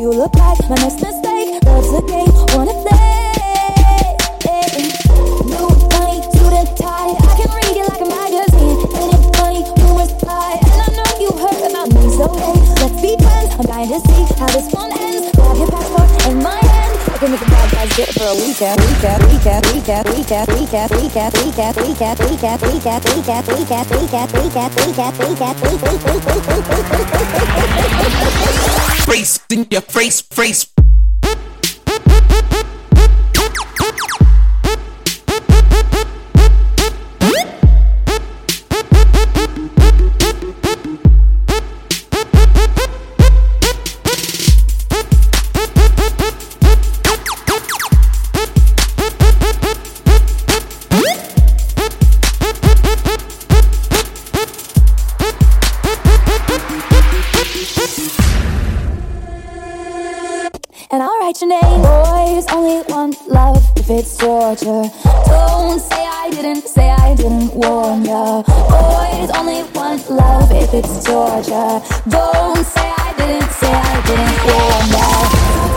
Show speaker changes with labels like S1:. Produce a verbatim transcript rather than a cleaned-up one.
S1: you look like my next mistake. Love's a game, wanna play. New funny suit and tie, I can read it like a magazine. Ain't it funny, rumors fly, and I know you heard about me. So hey, let's be friends, I'm dying to see how this one ends. Grab your passport and my hand, I can make a bad guys get it for a weekend. Weekend, weekend, weekend, weekend, weekend, weekend, weekend, weekend, weekend, weekend, weekend, weekend, weekend, weekend, weekend, weekend,
S2: Face in your face, face.
S1: and I'll write your name. Boys only want love if it's torture. Don't say I didn't, say I didn't warn ya. Boys only want love if it's torture. Don't say I didn't, say I didn't warn ya.